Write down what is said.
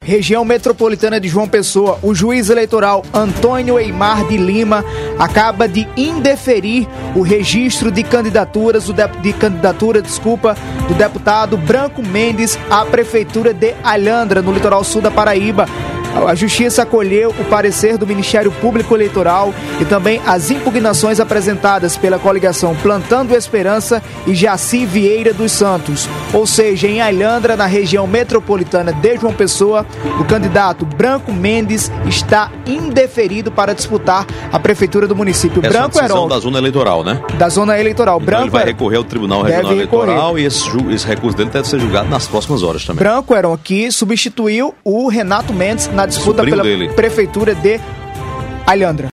região metropolitana de João Pessoa, o juiz eleitoral Antônio Eimar de Lima acaba de indeferir o registro de candidaturas do deputado Branco Mendes à prefeitura de Alhandra, no litoral sul da Paraíba. A Justiça acolheu o parecer do Ministério Público Eleitoral e também as impugnações apresentadas pela coligação Plantando Esperança e Jaci Vieira dos Santos. Ou seja, em Alhandra, na região metropolitana de João Pessoa, o candidato Branco Mendes está indeferido para disputar a prefeitura do município. Essa Branco Heron, da zona eleitoral, né? Da zona eleitoral. Então Branco ele vai recorrer ao Tribunal Regional Eleitoral e esse recurso dele deve ser julgado nas próximas horas também. Branco Heron, que substituiu o Renato Mendes na disputa pela prefeitura de Alhandra.